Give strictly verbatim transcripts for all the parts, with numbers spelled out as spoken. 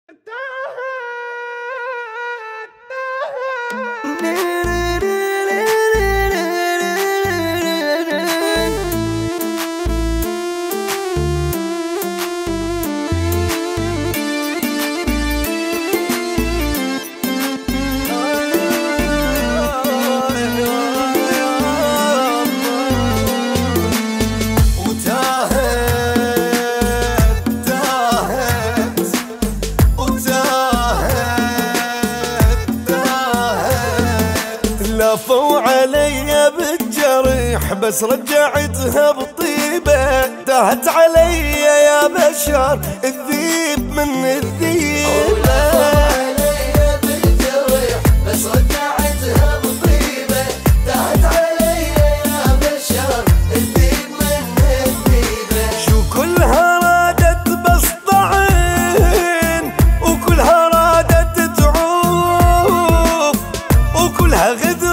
لفوا علي بالجريح بس رجعتها بطيبة. تاهت علي يا بشر الذيب من الذيبة. لفوا علي بالجريح بس رجعتها بطيبة. تاهت علي يا بشر الذيب من الذيبة. شو كلها رادت بس ضعين وكلها رادت تعوف وكلها غدر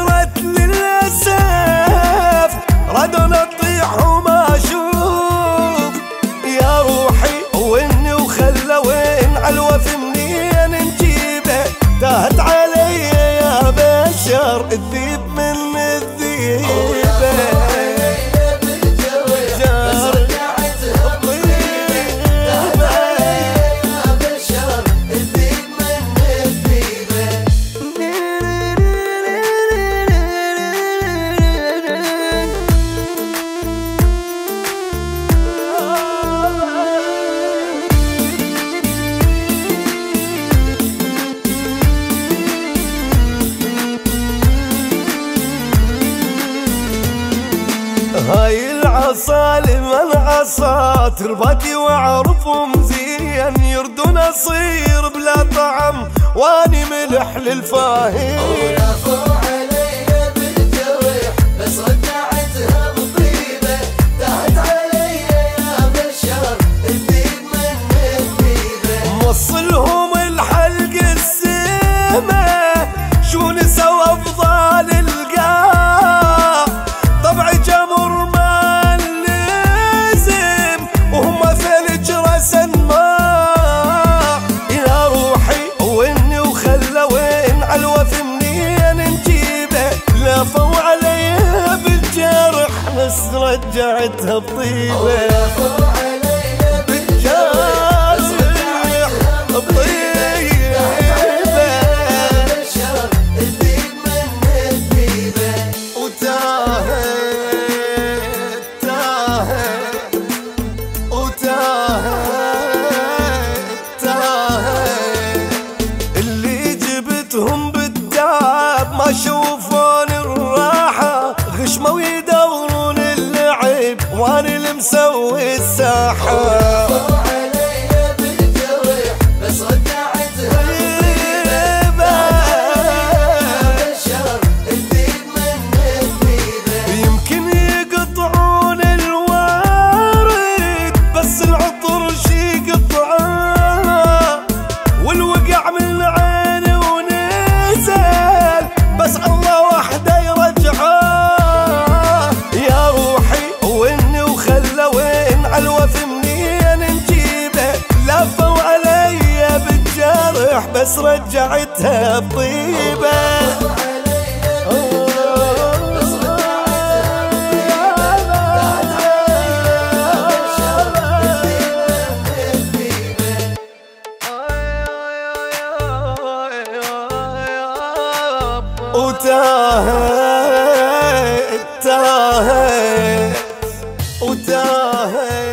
للأسف. رادوا نطيح وما أشوف يا روحي وإني وخلى وين عالوف منين نجيبه. تاهت علي يا بشر الذيب من الذيبة. هاي العصا لمن عصا تربتي واعرفهم زين. يردون اصير بلا طعم واني ملح للفاهين. ولفوا علي بالجريح بس رجعتها بطيبة. تاهت علي يا بشر الذيب من الذيبة. موصلهم الحلق السما شو نسوا افضال القاع. طبعي جمر ما لازم وهم ثلج رسن ماء. يا روحي وإني وخلى وين عالوف منين نجيبه. لفوا علي بالجرح بس رجعتها بطيبة. لفوا علي بالجرح بطيبة. هم بالداب ما شوفون الراحة. غشموا ويدورون اللعب واني اللي مسوي الساحة. لفوا علي بالجريح بس رجعتها بطيبة. بشر الذيب من الذيبة. يمكن يقطعون الوارد بس العطر شي يقطعه. والوقع من عيني بس الله وحده يرجعه. يا روحي وإني وخلى وين عالوف منين نجيبه. لفوا علي بالجرح بس رجعتها بطيبة. وتاهت تاهت وتاهت